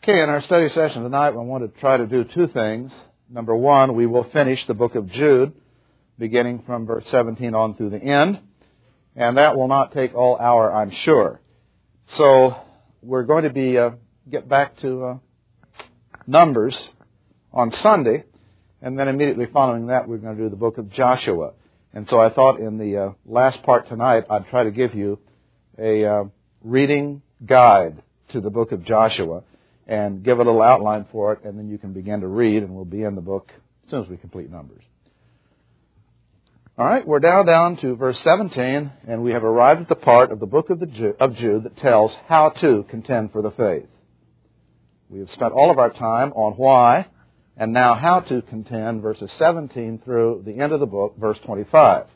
Okay, in our study session tonight, we want to try to do two things. Number one, we will finish the book of Jude, beginning from verse 17 on through the end. And that will not take all hour, I'm sure. So we're going to be get back to Numbers on Sunday. And then immediately following that, we're going to do the book of Joshua. And so I thought in the last part tonight, I'd try to give you a reading guide to the book of Joshua and give a little outline for it, and then you can begin to read, and we'll be in the book as soon as we complete Numbers. All right, we're down to verse 17, and we have arrived at the part of the book of Jude that tells how to contend for the faith. We have spent all of our time on why, and now how to contend, verses 17 through the end of the book, verse 25.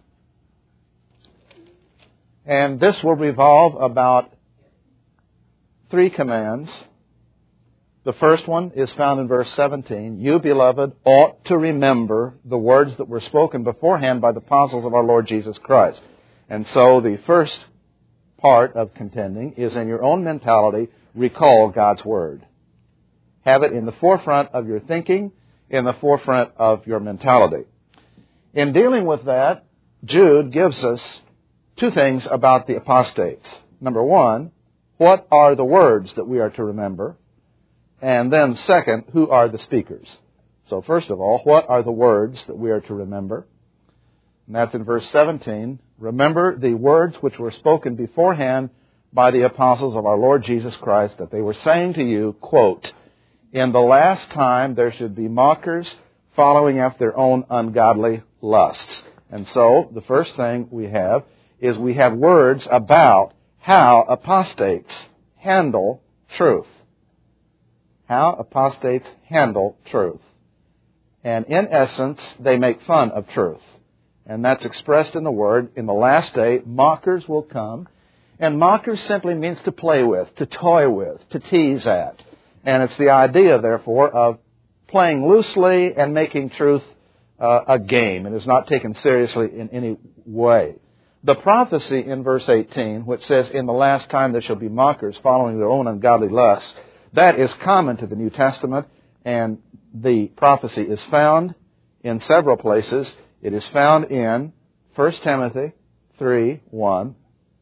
And this will revolve about three commands. The first one is found in verse 17. You, beloved, ought to remember the words that were spoken beforehand by the apostles of our Lord Jesus Christ. And so the first part of contending is in your own mentality, recall God's Word. Have it in the forefront of your thinking, in the forefront of your mentality. In dealing with that, Jude gives us two things about the apostates. Number one, what are the words that we are to remember? And then second, who are the speakers? So first of all, what are the words that we are to remember? And that's in verse 17. Remember the words which were spoken beforehand by the apostles of our Lord Jesus Christ, that they were saying to you, quote, in the last time there should be mockers following after their own ungodly lusts. And so the first thing we have is we have words about how apostates handle truth. How apostates handle truth. And in essence, they make fun of truth. And that's expressed in the word, in the last day, mockers will come. And mockers simply means to play with, to toy with, to tease at. And it's the idea, therefore, of playing loosely and making truth a game. It is not taken seriously in any way. The prophecy in verse 18, which says, in the last time there shall be mockers following their own ungodly lusts, that is common to the New Testament, and the prophecy is found in several places. It is found in 1 Timothy 3:1,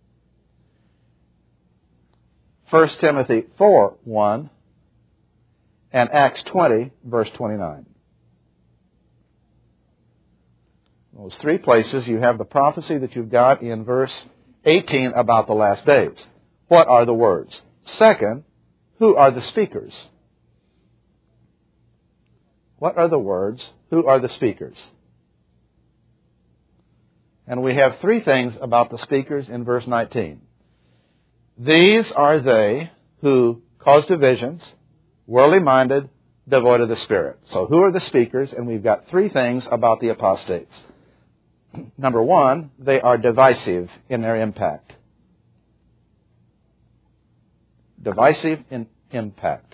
1 Timothy 4:1, and Acts 20, verse 29. Those three places, you have the prophecy that you've got in verse 18 about the last days. What are the words? Second, who are the speakers? What are the words? Who are the speakers? And we have three things about the speakers in verse 19. These are they who cause divisions, worldly minded, devoid of the Spirit. So who are the speakers? And we've got three things about the apostates. Number one, they are divisive in their impact. Divisive in impact.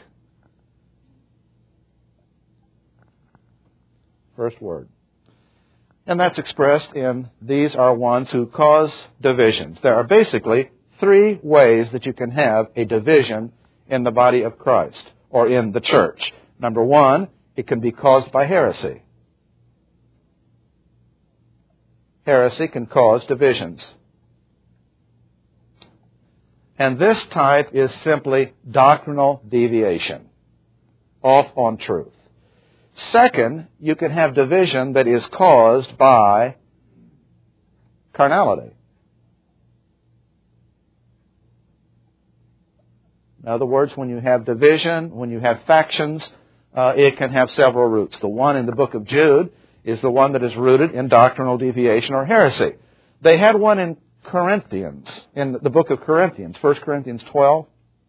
First word. And that's expressed in these are ones who cause divisions. There are basically three ways that you can have a division in the body of Christ or in the church. Number one, it can be caused by heresy. Heresy can cause divisions. And this type is simply doctrinal deviation, off on truth. Second, you can have division that is caused by carnality. In other words, when you have division, when you have factions, it can have several roots. The one in the book of Jude is the one that is rooted in doctrinal deviation or heresy. They had one in Corinthians, in the book of Corinthians, 1 Corinthians 12.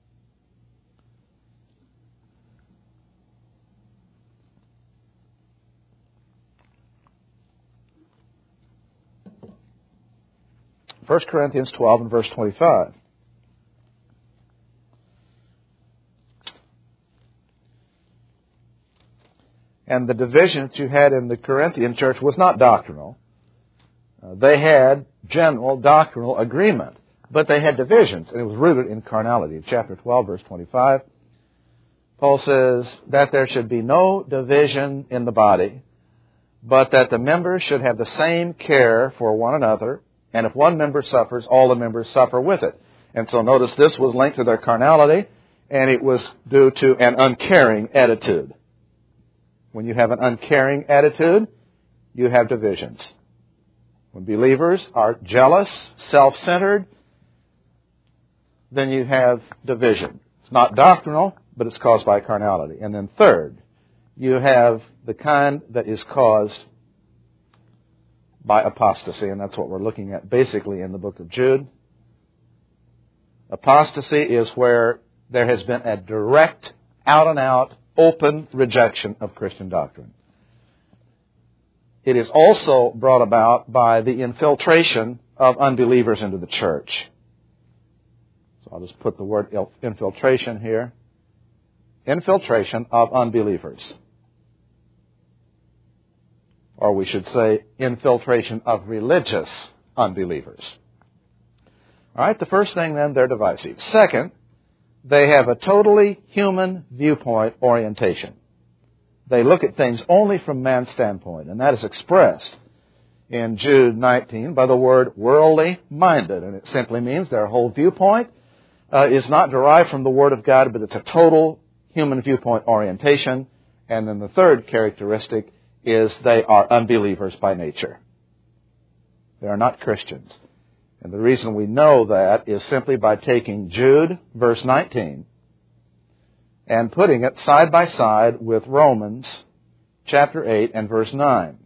First Corinthians 12 and verse 25. And the division that you had in the Corinthian church was not doctrinal. They had general doctrinal agreement, but they had divisions, and it was rooted in carnality. In chapter 12, verse 25, Paul says that there should be no division in the body, but that the members should have the same care for one another, and if one member suffers, all the members suffer with it. And so notice this was linked to their carnality, and it was due to an uncaring attitude. When you have an uncaring attitude, you have divisions. When believers are jealous, self-centered, then you have division. It's not doctrinal, but it's caused by carnality. And then third, you have the kind that is caused by apostasy, and that's what we're looking at basically in the book of Jude. Apostasy is where there has been a direct, out-and-out, open rejection of Christian doctrine. It is also brought about by the infiltration of unbelievers into the church. So I'll just put the word infiltration here. Infiltration of unbelievers. Or we should say infiltration of religious unbelievers. All right, the first thing then, they're divisive. Second, they have a totally human viewpoint orientation. They look at things only from man's standpoint, and that is expressed in Jude 19 by the word worldly minded. And it simply means their whole viewpoint is not derived from the Word of God, but it's a total human viewpoint orientation. And then the third characteristic is they are unbelievers by nature. They are not Christians. And the reason we know that is simply by taking Jude, verse 19, and putting it side by side with Romans, chapter 8 and verse 9.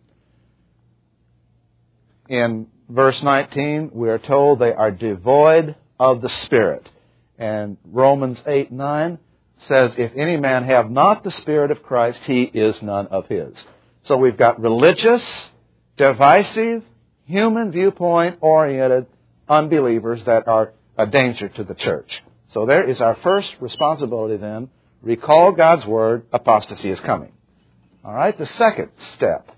In verse 19, we are told they are devoid of the Spirit. And Romans 8:9 says, if any man have not the Spirit of Christ, he is none of his. So we've got religious, divisive, human viewpoint-oriented unbelievers that are a danger to the church. So there is our first responsibility then. Recall God's Word, apostasy is coming. All right, the second step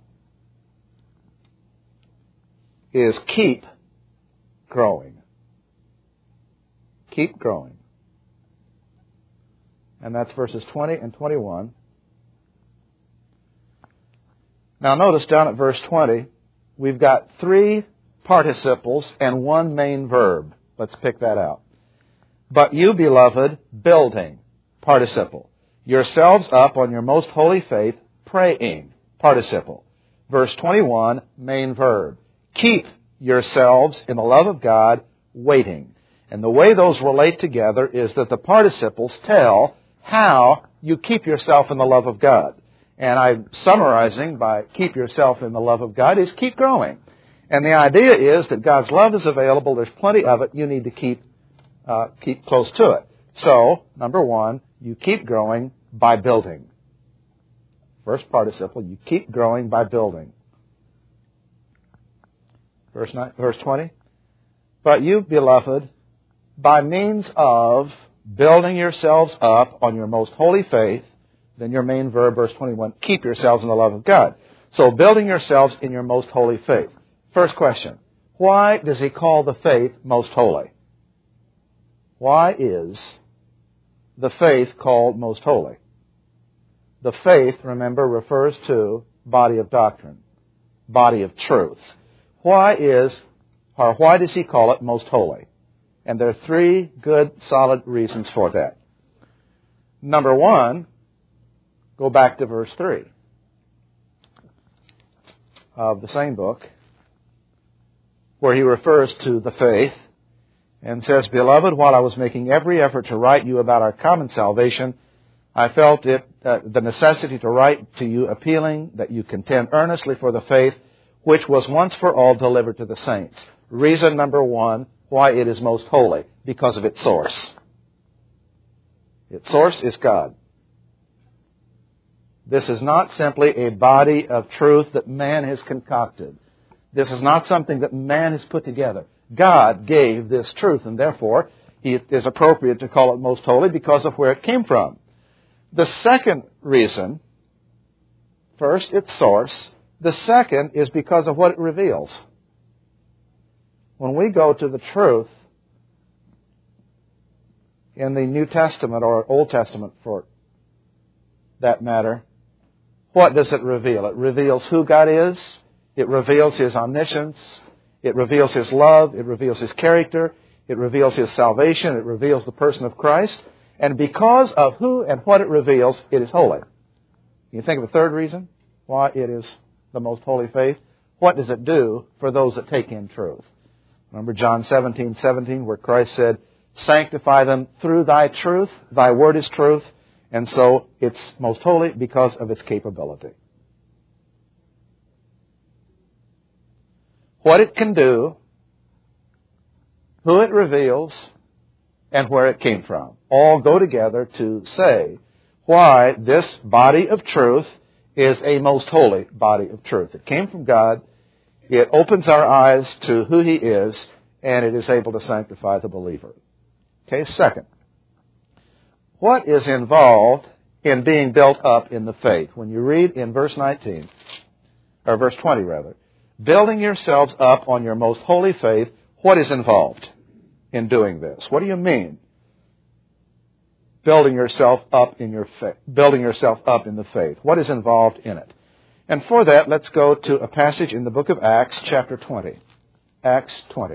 is keep growing. Keep growing. And that's verses 20 and 21. Now notice down at verse 20, we've got three participles and one main verb. Let's pick that out. But you, beloved, building, participle. Yourselves up on your most holy faith, praying, participle. Verse 21, main verb. Keep yourselves in the love of God, waiting. And the way those relate together is that the participles tell how you keep yourself in the love of God. And I'm summarizing by keep yourself in the love of God is keep growing. And the idea is that God's love is available. There's plenty of it. You need to keep close to it. So, number one, you keep growing by building. First participle, you keep growing by building. Verse 20. But you, beloved, by means of building yourselves up on your most holy faith, then your main verb, verse 21, keep yourselves in the love of God. So building yourselves in your most holy faith. First question, why does he call the faith most holy? Why is the faith called most holy? The faith, remember, refers to body of doctrine, body of truth. Why does he call it most holy? And there are three good, solid reasons for that. Number one, go back to verse 3 of the same book, where he refers to the faith and says, Beloved, while I was making every effort to write you about our common salvation, I felt the necessity to write to you appealing that you contend earnestly for the faith which was once for all delivered to the saints. Reason number one, why it is most holy, because of its source. Its source is God. This is not simply a body of truth that man has concocted. This is not something that man has put together. God gave this truth, and therefore it is appropriate to call it most holy because of where it came from. The second reason, first, its source. The second is because of what it reveals. When we go to the truth in the New Testament or Old Testament for that matter, what does it reveal? It reveals who God is. It reveals His omniscience. It reveals His love. It reveals His character. It reveals His salvation. It reveals the person of Christ. And because of who and what it reveals, it is holy. You think of a third reason why it is the most holy faith? What does it do for those that take in truth? Remember John 17:17, where Christ said, "Sanctify them through thy truth. Thy word is truth." And so it's most holy because of its capability. What it can do, who it reveals, and where it came from, all go together to say why this body of truth is a most holy body of truth. It came from God. It opens our eyes to who He is, and it is able to sanctify the believer. Okay, second, what is involved in being built up in the faith? When you read in verse 19, or verse 20 rather, building yourselves up on your most holy faith, what is involved in doing this? What do you mean? Building yourself up in your faith, building yourself up in the faith. What is involved in it? And for that, let's go to a passage in the book of Acts, chapter 20. Acts 20.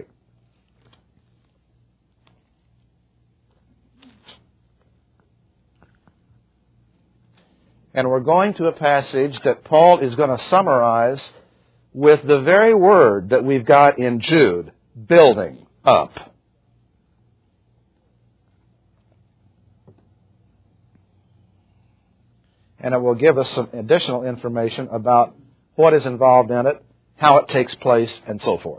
And we're going to a passage that Paul is going to summarize with the very word that we've got in Jude, building up. And it will give us some additional information about what is involved in it, how it takes place, and so forth.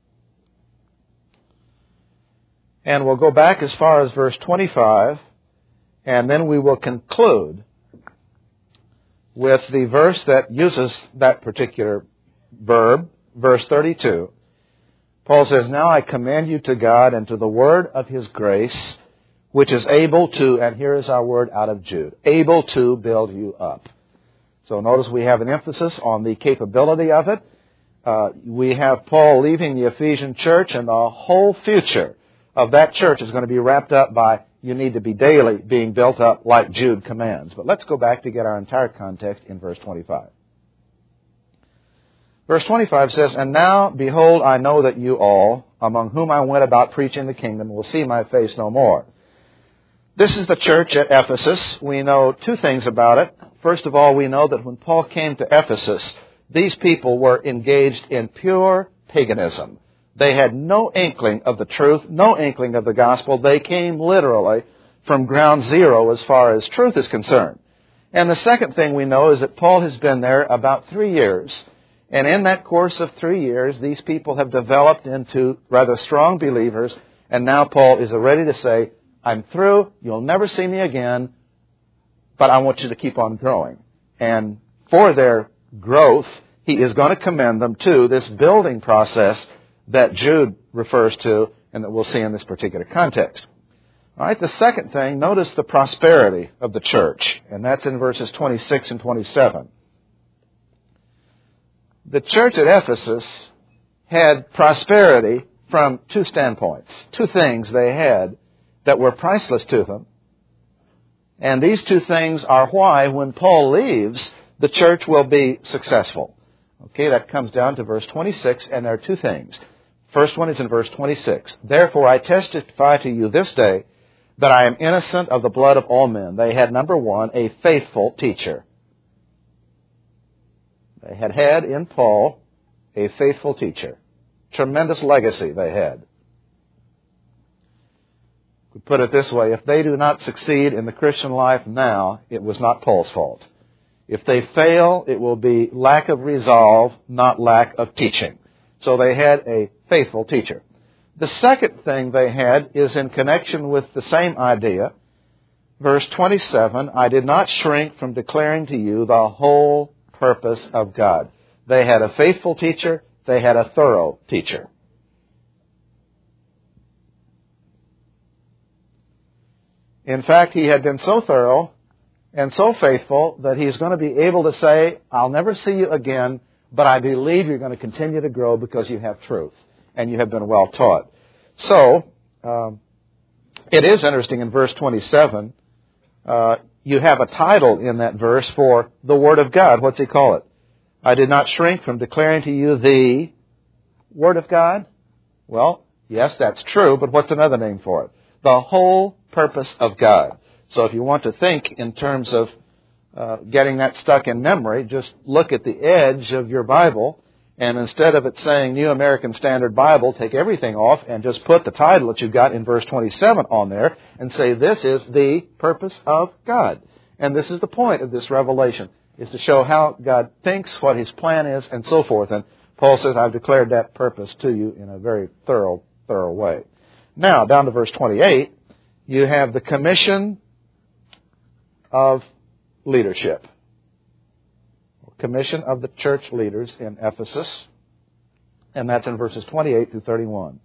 And we'll go back as far as verse 25, and then we will conclude with the verse that uses that particular verb, verse 32. Paul says, "Now I commend you to God and to the word of His grace, which is able to," and here is our word out of Jude, able to build you up. So notice we have an emphasis on the capability of it. We have Paul leaving the Ephesian church, and the whole future of that church is going to be wrapped up by you need to be daily being built up like Jude commands. But let's go back to get our entire context in verse 25. Verse 25 says, "And now, behold, I know that you all, among whom I went about preaching the kingdom, will see my face no more." This is the church at Ephesus. We know two things about it. First of all, we know that when Paul came to Ephesus, these people were engaged in pure paganism. They had no inkling of the truth, no inkling of the gospel. They came literally from ground zero as far as truth is concerned. And the second thing we know is that Paul has been there about 3 years. And in that course of 3 years, these people have developed into rather strong believers. And now Paul is ready to say, "I'm through. You'll never see me again, but I want you to keep on growing." And for their growth, he is going to commend them to this building process that Jude refers to and that we'll see in this particular context. All right, the second thing, notice the prosperity of the church, and that's in verses 26 and 27. The church at Ephesus had prosperity from two standpoints, two things they had that were priceless to them. And these two things are why, when Paul leaves, the church will be successful. Okay, that comes down to verse 26, and there are two things. First one is in verse 26. "Therefore I testify to you this day that I am innocent of the blood of all men." They had, number one, a faithful teacher. They had in Paul a faithful teacher. Tremendous legacy they had. We put it this way, if they do not succeed in the Christian life now, it was not Paul's fault. If they fail, it will be lack of resolve, not lack of teaching. So they had a faithful teacher. The second thing they had is in connection with the same idea. Verse 27, "I did not shrink from declaring to you the whole purpose of God." They had a faithful teacher. They had a thorough teacher. In fact, he had been so thorough and so faithful that he's going to be able to say, "I'll never see you again, but I believe you're going to continue to grow because you have truth and you have been well taught." So, it is interesting in verse 27, you have a title in that verse for the Word of God. What's he call it? I did not shrink from declaring to you the Word of God. Well, yes, that's true, but what's another name for it? The whole purpose of God. So if you want to think in terms of getting that stuck in memory, just look at the edge of your Bible, and instead of it saying New American Standard Bible, take everything off and just put the title that you've got in verse 27 on there and say this is the purpose of God. And this is the point of this revelation, is to show how God thinks, what His plan is, and so forth. And Paul says, I've declared that purpose to you in a very thorough way. Now, down to verse 28, you have the commission of leadership. Commission of the church leaders in Ephesus, and that's in verses 28 through 31.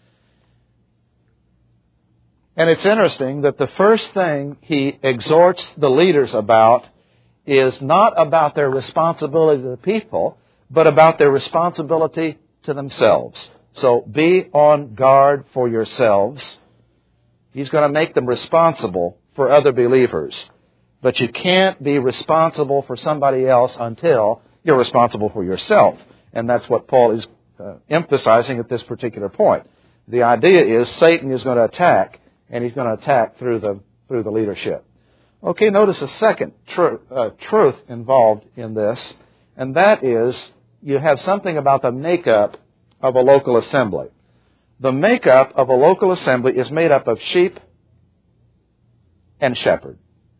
And it's interesting that the first thing he exhorts the leaders about is not about their responsibility to the people, but about their responsibility to themselves. So be on guard for yourselves. He's going to make them responsible for other believers. But you can't be responsible for somebody else until you're responsible for yourself. And that's what Paul is emphasizing at this particular point. The idea is Satan is going to attack, and he's going to attack through the leadership. Okay, notice a second truth involved in this, and that is you have something about the makeup of a local assembly. The makeup of a local assembly is made up of sheep and shepherd.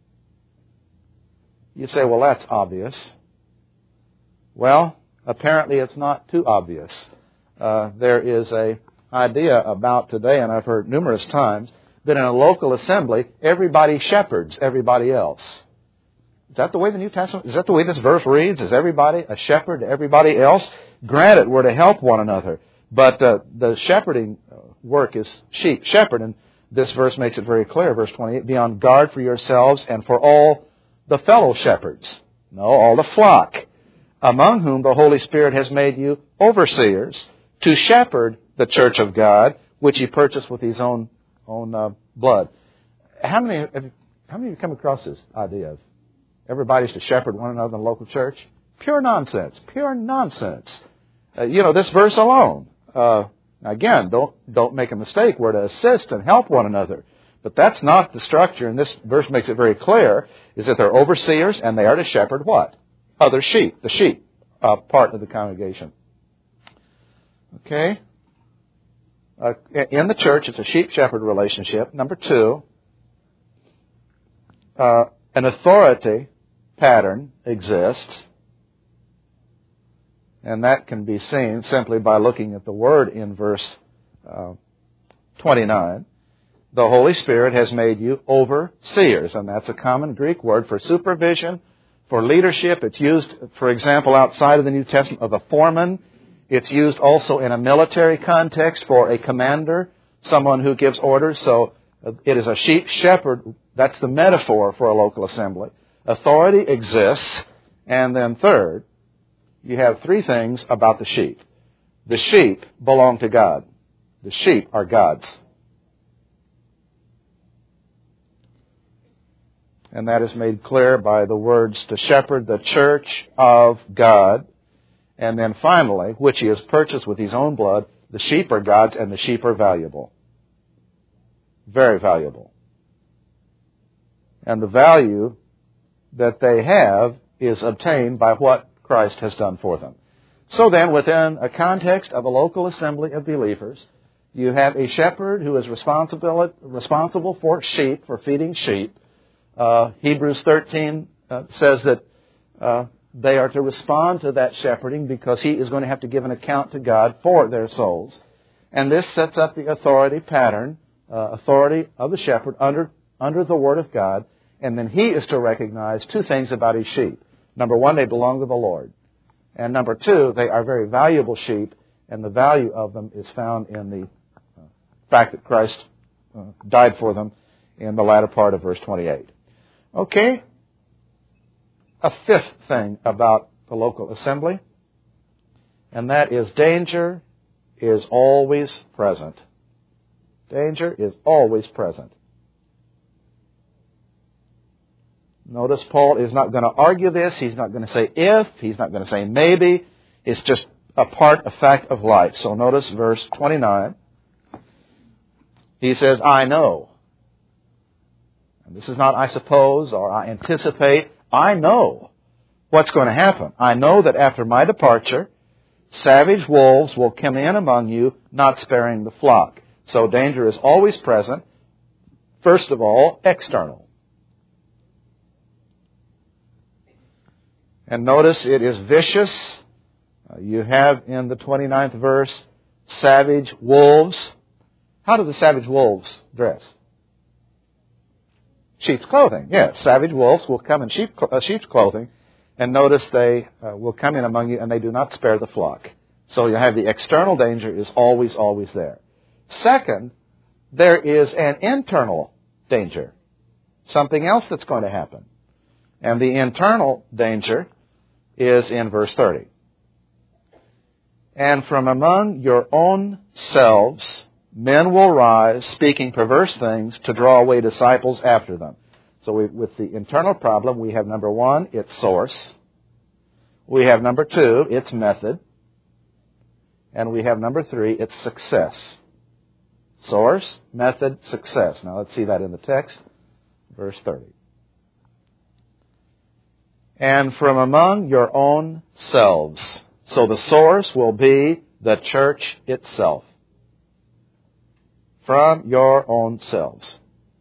You say, well, that's obvious. Well, apparently it's not too obvious. There is an idea about today, and I've heard numerous times, that in a local assembly, everybody shepherds everybody else. Is that the way the New Testament, is that the way this verse reads? Is everybody a shepherd to everybody else? Granted, we're to help one another, but the shepherding work is shepherd, and this verse makes it very clear, verse 28, be on guard for yourselves and for all the fellow shepherds, no, all the flock, among whom the Holy Spirit has made you overseers to shepherd the church of God, which He purchased with His own blood. How many of you come across this idea of everybody's to shepherd one another in the local church? Pure nonsense. Pure nonsense. This verse alone. Again, don't make a mistake. We're to assist and help one another. But that's not the structure, and this verse makes it very clear, is that they're overseers and they are to shepherd what? Other sheep, the sheep part of the congregation. Okay? In the church, it's a sheep-shepherd relationship. Number two, an authority pattern exists, and that can be seen simply by looking at the word in verse 29. The Holy Spirit has made you overseers, and that's a common Greek word for supervision, for leadership. It's used, for example, outside of the New Testament of a foreman. It's used also in a military context for a commander, someone who gives orders. So it is a sheep shepherd. That's the metaphor for a local assembly. Authority exists, and then third, you have three things about the sheep. The sheep belong to God. The sheep are God's. And that is made clear by the words to shepherd the church of God. And then finally, which He has purchased with His own blood, the sheep are God's and the sheep are valuable. Very valuable. And the value that they have is obtained by what Christ has done for them. So then, within a context of a local assembly of believers, you have a shepherd who is responsible for sheep, for feeding sheep. Hebrews 13 says that they are to respond to that shepherding because he is going to have to give an account to God for their souls. And this sets up the authority pattern, authority of the shepherd under the Word of God. And then he is to recognize two things about his sheep. Number one, they belong to the Lord. And number two, they are very valuable sheep, and the value of them is found in the fact that Christ died for them in the latter part of verse 28. Okay, a fifth thing about the local assembly, and that is danger is always present. Danger is always present. Notice Paul is not going to argue this. He's not going to say if. He's not going to say maybe. It's just a fact of life. So notice verse 29. He says, I know. And this is not I suppose or I anticipate. I know what's going to happen. I know that after my departure, savage wolves will come in among you, not sparing the flock. So danger is always present. First of all, external. And notice it is vicious. You have in the 29th verse, savage wolves. How do the savage wolves dress? Sheep's clothing. Yes, savage wolves will come in sheep's clothing. And notice they will come in among you and they do not spare the flock. So you have the external danger is always, always there. Second, there is an internal danger. Something else that's going to happen. And the internal danger is in verse 30. And from among your own selves, men will rise, speaking perverse things, to draw away disciples after them. So with the internal problem, we have number one, its source. We have number two, its method. And we have number three, its success. Source, method, success. Now let's see that in the text. Verse 30. And from among your own selves. So the source will be the church itself. From your own selves.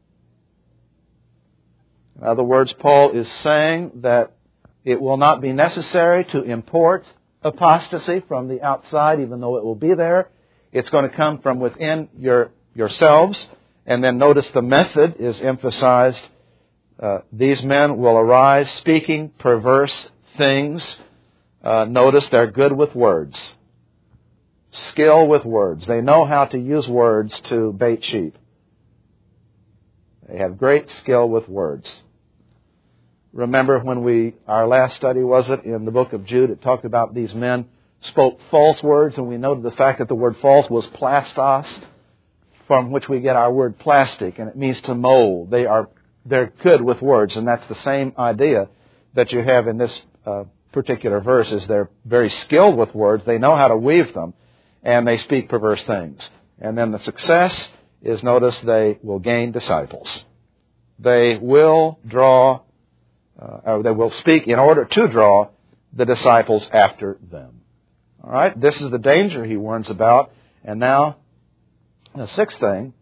In other words, Paul is saying that it will not be necessary to import apostasy from the outside, even though it will be there. It's going to come from within yourselves. And then notice the method is emphasized. These men will arise speaking perverse things. Notice they're good with words. Skill with words. They know how to use words to bait sheep. They have great skill with words. Remember when our last study, was it, in the book of Jude, it talked about these men spoke false words, and we noted the fact that the word false was plastos, from which we get our word plastic, and it means to mold. They're good with words, and that's the same idea that you have in this particular verse, is they're very skilled with words, they know how to weave them, and they speak perverse things. And then the success is, notice, they will gain disciples. They will they will speak in order to draw the disciples after them. All right? This is the danger he warns about. And now, the sixth thing,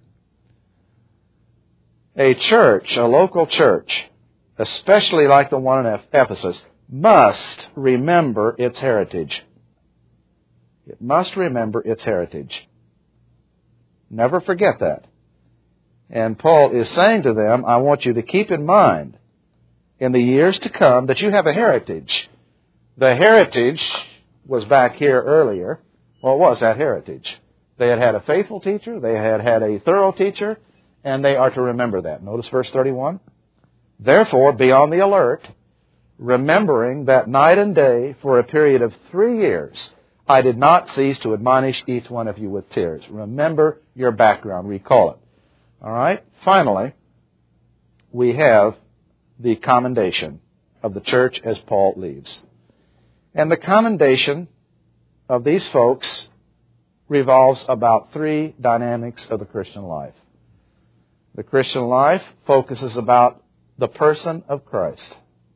a church, a local church, especially like the one in Ephesus, must remember its heritage. It must remember its heritage. Never forget that. And Paul is saying to them, I want you to keep in mind in the years to come that you have a heritage. The heritage was back here earlier. What was that heritage? They had a faithful teacher, they had a thorough teacher, and they are to remember that. Notice verse 31. Therefore, be on the alert, remembering that night and day for a period of 3 years, I did not cease to admonish each one of you with tears. Remember your background. Recall it. All right? Finally, we have the commendation of the church as Paul leaves. And the commendation of these folks revolves about three dynamics of the Christian life. The Christian life focuses about the person of Christ.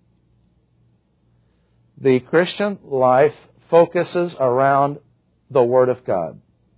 The Christian life focuses around the Word of God.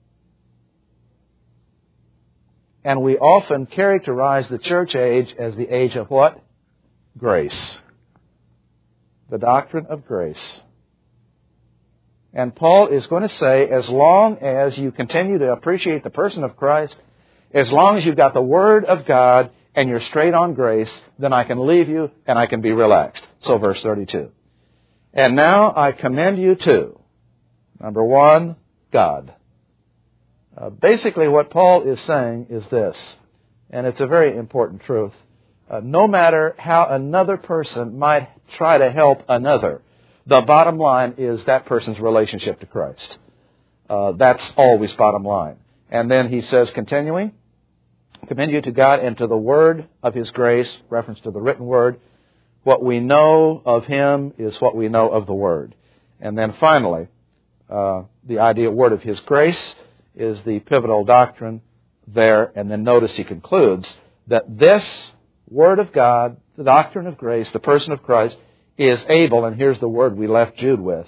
And we often characterize the church age as the age of what? Grace. The doctrine of grace. And Paul is going to say, as long as you continue to appreciate the person of Christ, as long as you've got the Word of God and you're straight on grace, then I can leave you and I can be relaxed. So verse 32. And now I commend you to, number one, God. Basically what Paul is saying is this, and it's a very important truth. No matter how another person might try to help another, the bottom line is that person's relationship to Christ. That's always bottom line. And then he says, continuing, commend you to God and to the word of His grace, reference to the written word, What we know of Him is what we know of the Word. And then finally, the idea word of His grace is the pivotal doctrine there. And then notice he concludes that this Word of God, the doctrine of grace, the person of Christ, is able, and here's the word we left Jude with,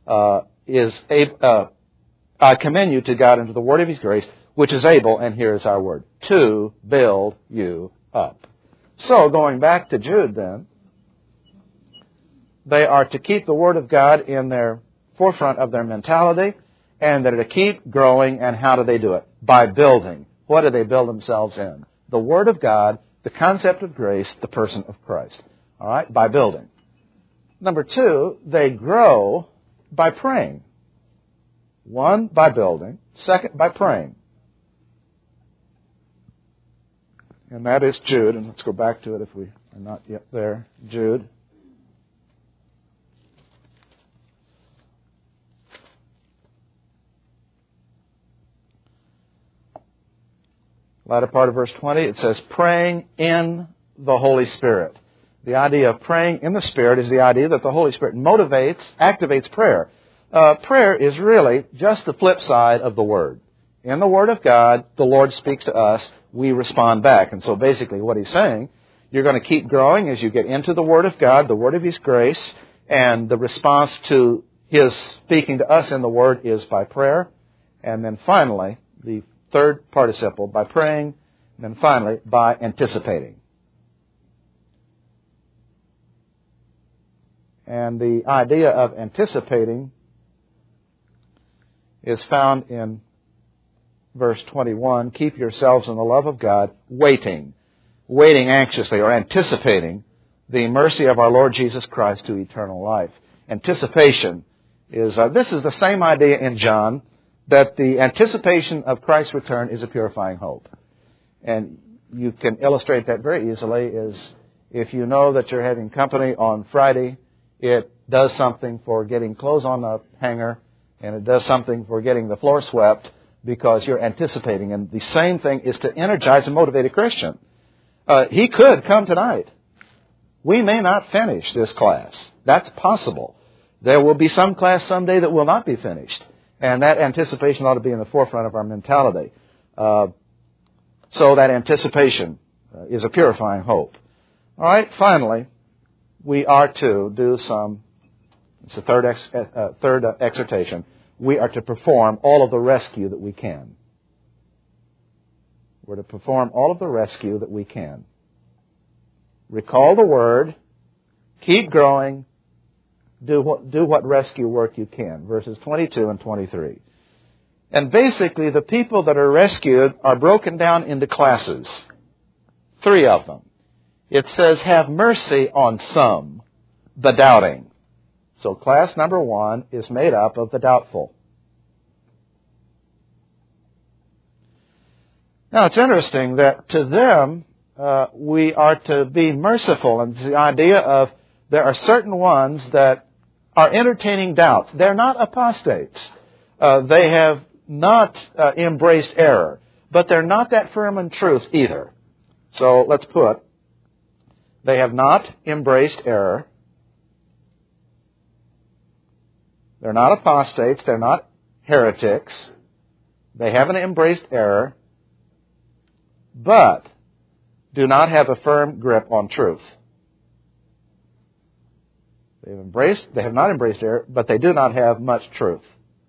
I commend you to God and to the word of His grace, which is able, and here is our word, to build you up. So, going back to Jude then, they are to keep the Word of God in their forefront of their mentality, and they're to keep growing, and how do they do it? By building. What do they build themselves in? The Word of God, the concept of grace, the person of Christ. All right? By building. Number two, they grow by praying. One, by building. Second, by praying. And that is Jude. And let's go back to it if we are not yet there. Jude. Latter part of verse 20, it says, praying in the Holy Spirit. The idea of praying in the Spirit is the idea that the Holy Spirit motivates, activates prayer. Prayer is really just the flip side of the Word. In the Word of God, the Lord speaks to us, we respond back. And so basically what he's saying, you're going to keep growing as you get into the Word of God, the Word of His grace, and the response to His speaking to us in the Word is by prayer. And then finally, the third participle, by praying, and then finally, by anticipating. And the idea of anticipating is found in verse 21. Keep yourselves in the love of God, waiting anxiously or anticipating the mercy of our Lord Jesus Christ to eternal life. Anticipation is, this is the same idea in John, that the anticipation of Christ's return is a purifying hope. And you can illustrate that very easily is if you know that you're having company on Friday, it does something for getting clothes on the hanger, and it does something for getting the floor swept because you're anticipating. And the same thing is to energize and motivate a Christian. He could come tonight. We may not finish this class. That's possible. There will be some class someday that will not be finished. And that anticipation ought to be in the forefront of our mentality. So that anticipation is a purifying hope. All right, finally, we are to do some, it's the third exhortation, we are to perform all of the rescue that we can. We're to perform all of the rescue that we can. Recall the Word, keep growing, do what rescue work you can. Verses 22 and 23. And basically, the people that are rescued are broken down into classes. 3 of them. It says, have mercy on some, the doubting. So class number 1 is made up of the doubtful. Now, it's interesting that to them, we are to be merciful. And the idea of there are certain ones that are entertaining doubts. They're not apostates. They have not embraced error. But they're not that firm in truth either. So let's put, they have not embraced error. They're not apostates. They're not heretics. They haven't embraced error. But do not have a firm grip on truth. They have not embraced error, but they do not have much truth.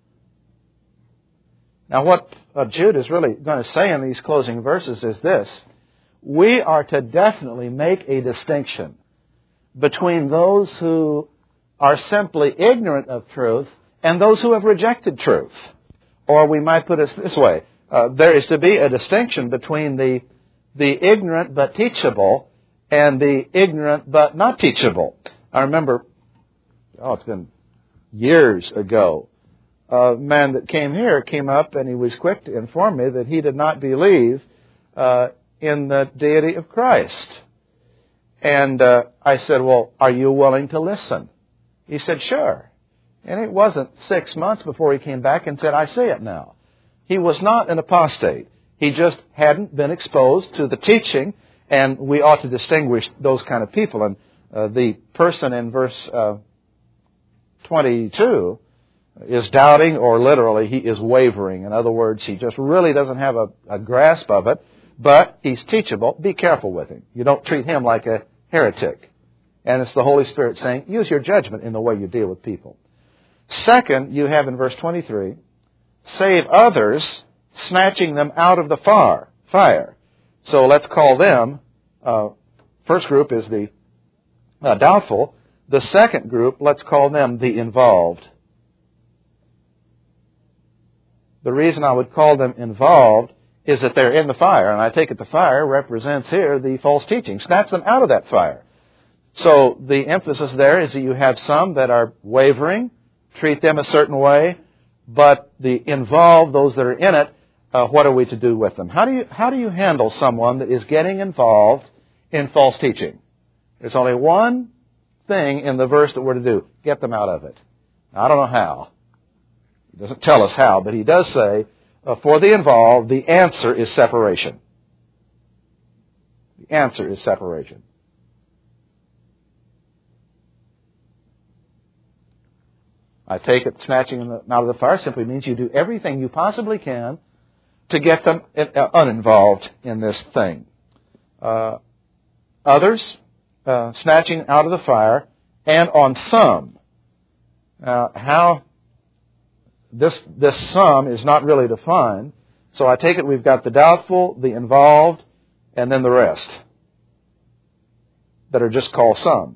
Now what Jude is really going to say in these closing verses is this. We are to definitely make a distinction between those who are simply ignorant of truth and those who have rejected truth. Or we might put it this way. There is to be a distinction between the ignorant but teachable and the ignorant but not teachable. I remember, it's been years ago, a man that came up and he was quick to inform me that he did not believe in the deity of Christ. And I said, well, are you willing to listen? He said, sure. And it wasn't 6 months before he came back and said, I see it now. He was not an apostate. He just hadn't been exposed to the teaching, and we ought to distinguish those kind of people. And The person in verse 22 is doubting, or literally he is wavering. In other words, he just really doesn't have a grasp of it, but he's teachable. Be careful with him. You don't treat him like a heretic. And it's the Holy Spirit saying, use your judgment in the way you deal with people. Second, you have in verse 23, save others, snatching them out of the fire. So let's call them, first group is the doubtful. The second group, let's call them the involved. The reason I would call them involved is that they're in the fire, and I take it the fire represents here the false teaching. Snatch them out of that fire. So the emphasis there is that you have some that are wavering, treat them a certain way, but the involved, those that are in it, what are we to do with them? How do you handle someone that is getting involved in false teaching? There's only one thing in the verse that we're to do. Get them out of it. I don't know how. He doesn't tell us how, but he does say, for the involved, the answer is separation. The answer is separation. I take it snatching them out of the fire simply means you do everything you possibly can to get them uninvolved in this thing. Others, snatching out of the fire, and on some. How this some is not really defined, so I take it we've got the doubtful, the involved, and then the rest that are just called some.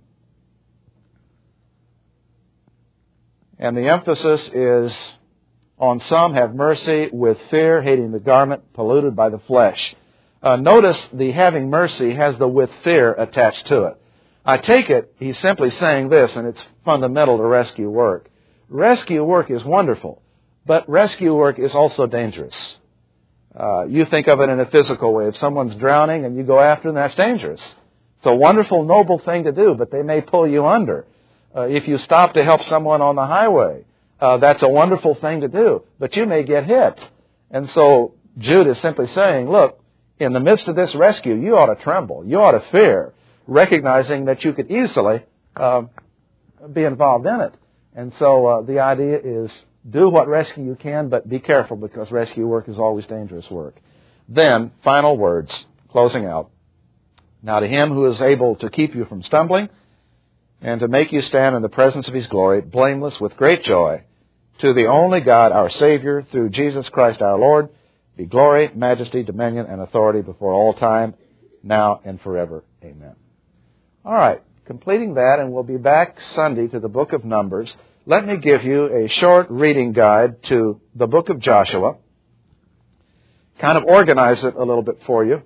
And the emphasis is on some have mercy with fear, hating the garment polluted by the flesh. Notice the having mercy has the with fear attached to it. I take it he's simply saying this, and it's fundamental to rescue work. Rescue work is wonderful, but rescue work is also dangerous. You think of it in a physical way. If someone's drowning and you go after them, that's dangerous. It's a wonderful, noble thing to do, but they may pull you under. If you stop to help someone on the highway, that's a wonderful thing to do, but you may get hit. And so Jude is simply saying, look, in the midst of this rescue, you ought to tremble. You ought to fear, recognizing that you could easily be involved in it. And so the idea is do what rescue you can, but be careful because rescue work is always dangerous work. Then, final words, closing out. Now to him who is able to keep you from stumbling and to make you stand in the presence of his glory, blameless with great joy, to the only God, our Savior, through Jesus Christ our Lord, be glory, majesty, dominion, and authority before all time, now and forever. Amen. All right, completing that, and we'll be back Sunday to the book of Numbers. Let me give you a short reading guide to the book of Joshua. Kind of organize it a little bit for you.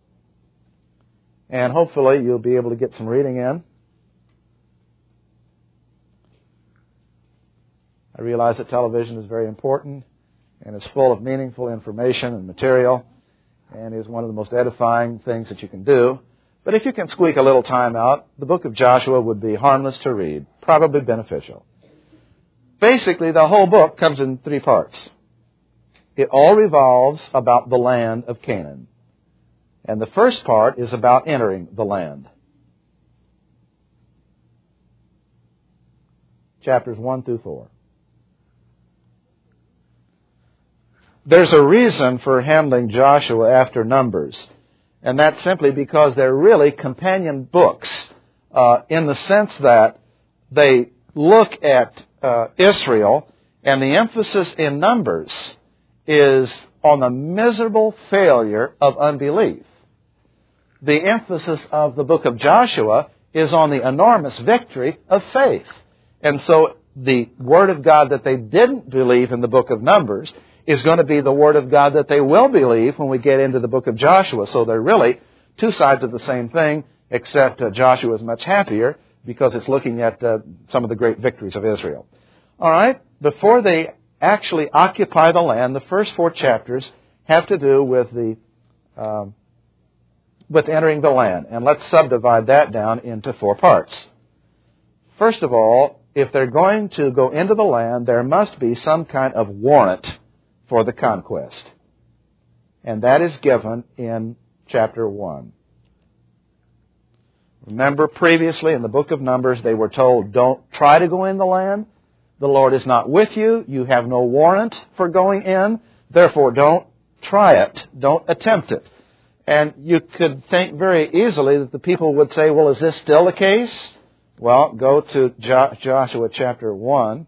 And hopefully you'll be able to get some reading in. I realize that television is very important and is full of meaningful information and material and is one of the most edifying things that you can do. But if you can squeak a little time out, the book of Joshua would be harmless to read, probably beneficial. Basically, the whole book comes in 3 parts. It all revolves about the land of Canaan. And the first part is about entering the land. Chapters 1 through 4. There's a reason for handling Joshua after Numbers, and that's simply because they're really companion books in the sense that they look at Israel, and the emphasis in Numbers is on the miserable failure of unbelief. The emphasis of the book of Joshua is on the enormous victory of faith. And so the Word of God that they didn't believe in the book of Numbers is going to be the Word of God that they will believe when we get into the book of Joshua. So they're really 2 sides of the same thing, except Joshua is much happier because it's looking at some of the great victories of Israel. All right, before they actually occupy the land, the first 4 chapters have to do with entering the land. And let's subdivide that down into 4 parts. First of all, if they're going to go into the land, there must be some kind of warrant for the conquest. And that is given in chapter 1. Remember previously in the book of Numbers, they were told, don't try to go in the land. The Lord is not with you. You have no warrant for going in. Therefore, don't try it. Don't attempt it. And you could think very easily that the people would say, well, is this still the case? Well, go to Joshua chapter 1.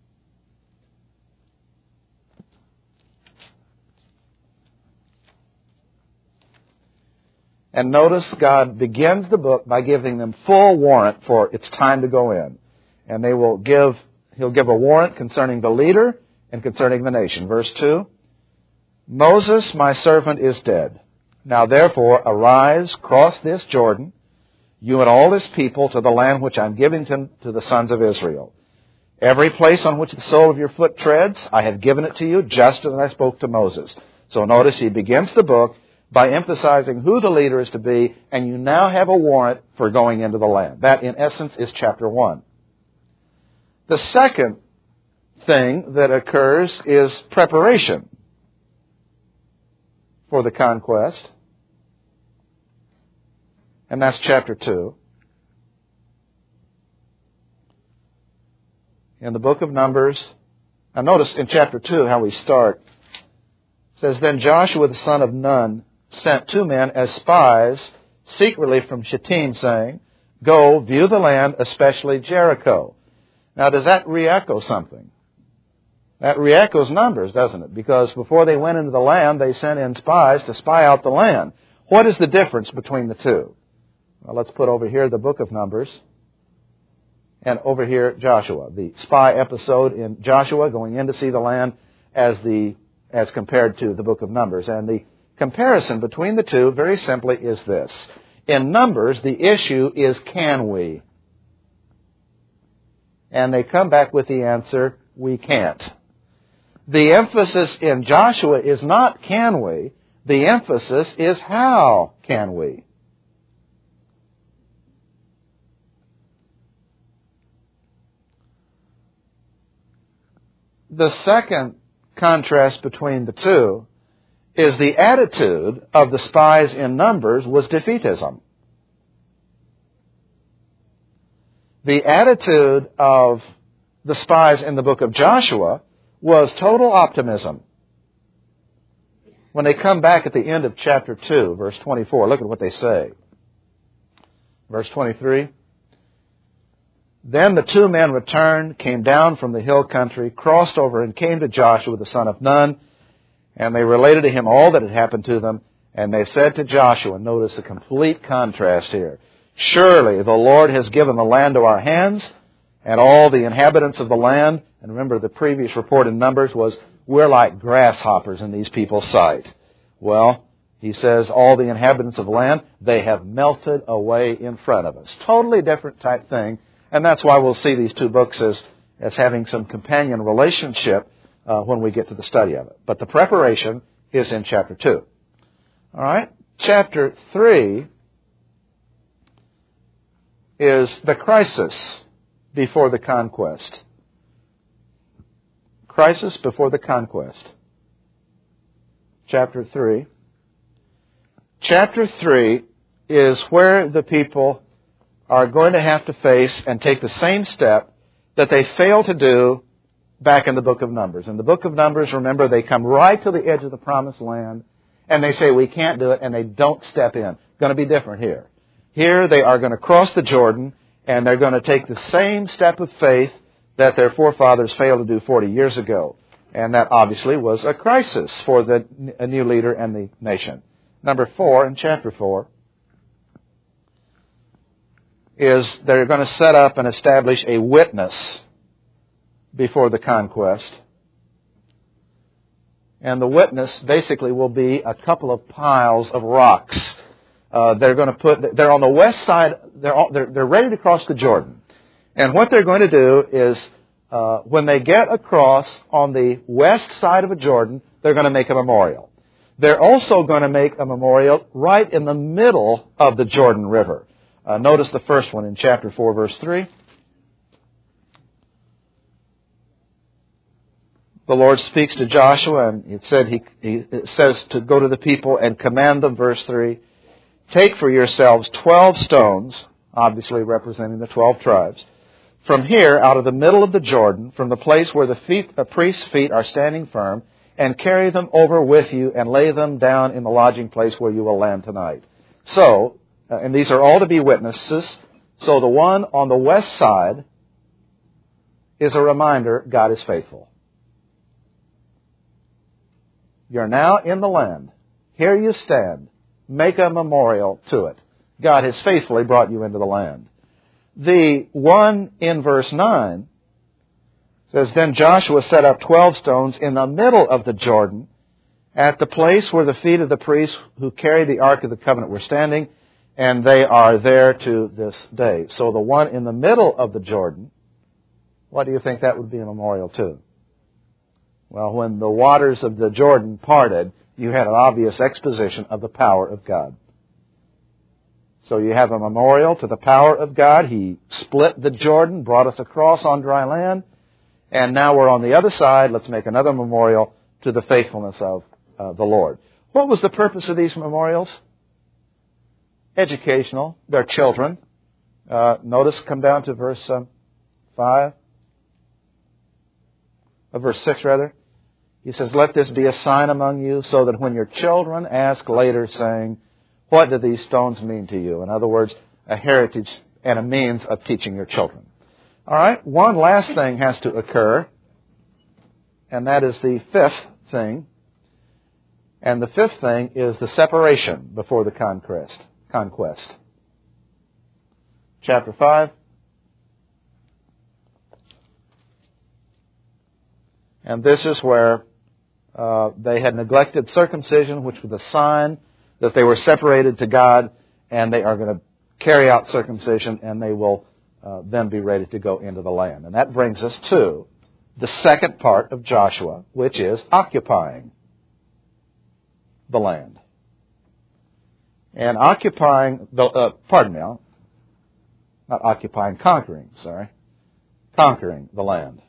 And notice God begins the book by giving them full warrant for it's time to go in. And He'll give a warrant concerning the leader and concerning the nation. Verse 2, Moses, my servant, is dead. Now therefore arise, cross this Jordan, you and all this people, to the land which I am giving to the sons of Israel. Every place on which the sole of your foot treads, I have given it to you, just as I spoke to Moses. So notice he begins the book by emphasizing who the leader is to be, and you now have a warrant for going into the land. That, in essence, is chapter 1. The second thing that occurs is preparation for the conquest. And that's chapter 2. In the book of Numbers, now notice in chapter 2 how we start. It says, Then Joshua the son of Nun sent 2 men as spies secretly from Shittim, saying, Go, view the land, especially Jericho. Now, does that re-echo something? That re-echoes Numbers, doesn't it? Because before they went into the land, they sent in spies to spy out the land. What is the difference between the two? Well, let's put over here the book of Numbers, and over here Joshua. The spy episode in Joshua, going in to see the land, as compared to the book of Numbers. And the comparison between the two, very simply, is this. In Numbers, the issue is, can we? And they come back with the answer, we can't. The emphasis in Joshua is not can we, the emphasis is how can we. The second contrast between the two is the attitude of the spies in Numbers was defeatism. The attitude of the spies in the book of Joshua was total optimism. When they come back at the end of chapter 2, verse 24, look at what they say. Verse 23, Then the 2 men returned, came down from the hill country, crossed over, and came to Joshua the son of Nun, and they related to him all that had happened to them, and they said to Joshua, notice the complete contrast here, Surely the Lord has given the land to our hands, and all the inhabitants of the land. And remember, the previous report in Numbers was, we're like grasshoppers in these people's sight. Well, he says, all the inhabitants of the land, they have melted away in front of us. Totally different type thing. And that's why we'll see these two books as having some companion relationship when we get to the study of it. But the preparation is in chapter 2. All right? Chapter 3 is the crisis before the conquest. Crisis before the conquest. Chapter 3. Chapter 3 is where the people are going to have to face and take the same step that they failed to do back in the book of Numbers. In the book of Numbers, remember, they come right to the edge of the promised land, and they say, we can't do it, and they don't step in. Going to be different here. Here they are going to cross the Jordan, and they're going to take the same step of faith that their forefathers failed to do 40 years ago. And that obviously was a crisis for a new leader and the nation. Number 4, in chapter 4, is they're going to set up and establish a witness before the conquest. And the witness basically will be a couple of piles of rocks. They're on the west side, they're ready to cross the Jordan. And what they're going to do is, when they get across on the west side of the Jordan, they're going to make a memorial. They're also going to make a memorial right in the middle of the Jordan River. Notice the first one in chapter 4, verse 3. The Lord speaks to Joshua, and it says to go to the people and command them, verse 3, Take for yourselves 12 stones, obviously representing the 12 tribes. From here, out of the middle of the Jordan, from the place where the priest's feet are standing firm, and carry them over with you and lay them down in the lodging place where you will land tonight. So, and these are all to be witnesses, so the one on the west side is a reminder God is faithful. You're now in the land. Here you stand. Make a memorial to it. God has faithfully brought you into the land. The one in verse 9 says, Then Joshua set up 12 stones in the middle of the Jordan at the place where the feet of the priests who carried the Ark of the Covenant were standing, and they are there to this day. So the one in the middle of the Jordan, what do you think that would be a memorial to? Well, when the waters of the Jordan parted, you had an obvious exposition of the power of God. So you have a memorial to the power of God. He split the Jordan, brought us across on dry land, and now we're on the other side. Let's make another memorial to the faithfulness of the Lord. What was the purpose of these memorials? Educational. They're children. Notice, come down to verse 6 rather. He says, Let this be a sign among you, so that when your children ask later, saying, What do these stones mean to you? In other words, a heritage and a means of teaching your children. All right, one last thing has to occur, and that is the fifth thing. And the fifth thing is the separation before the conquest. Chapter 5. And this is where they had neglected circumcision, which was a sign that they were separated to God, and they are going to carry out circumcision, and they will then be ready to go into the land. And that brings us to the second part of Joshua, which is occupying the land. And occupying, conquering the land.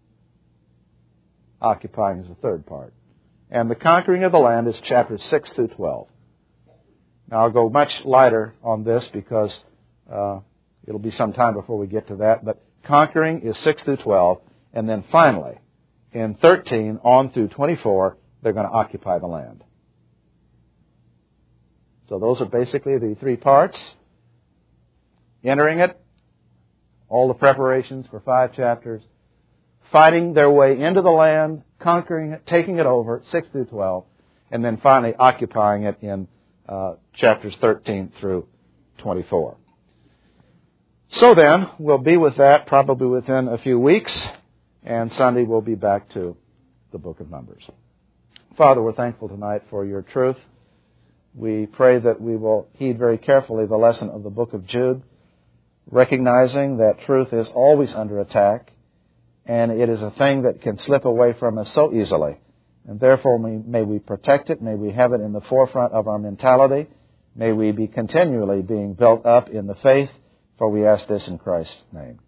Occupying is the third part. And the conquering of the land is chapters 6 through 12. Now, I'll go much lighter on this because it'll be some time before we get to that. But conquering is 6 through 12. And then finally, in 13 on through 24, they're going to occupy the land. So those are basically the three parts. Entering it, all the preparations for 5 chapters. Fighting their way into the land, conquering it, taking it over, 6 through 12, and then finally occupying it in chapters 13 through 24. So then, we'll be with that probably within a few weeks, and Sunday we'll be back to the book of Numbers. Father, we're thankful tonight for your truth. We pray that we will heed very carefully the lesson of the book of Jude, recognizing that truth is always under attack, and it is a thing that can slip away from us so easily. And therefore, may we protect it. May we have it in the forefront of our mentality. May we be continually being built up in the faith, for we ask this in Christ's name.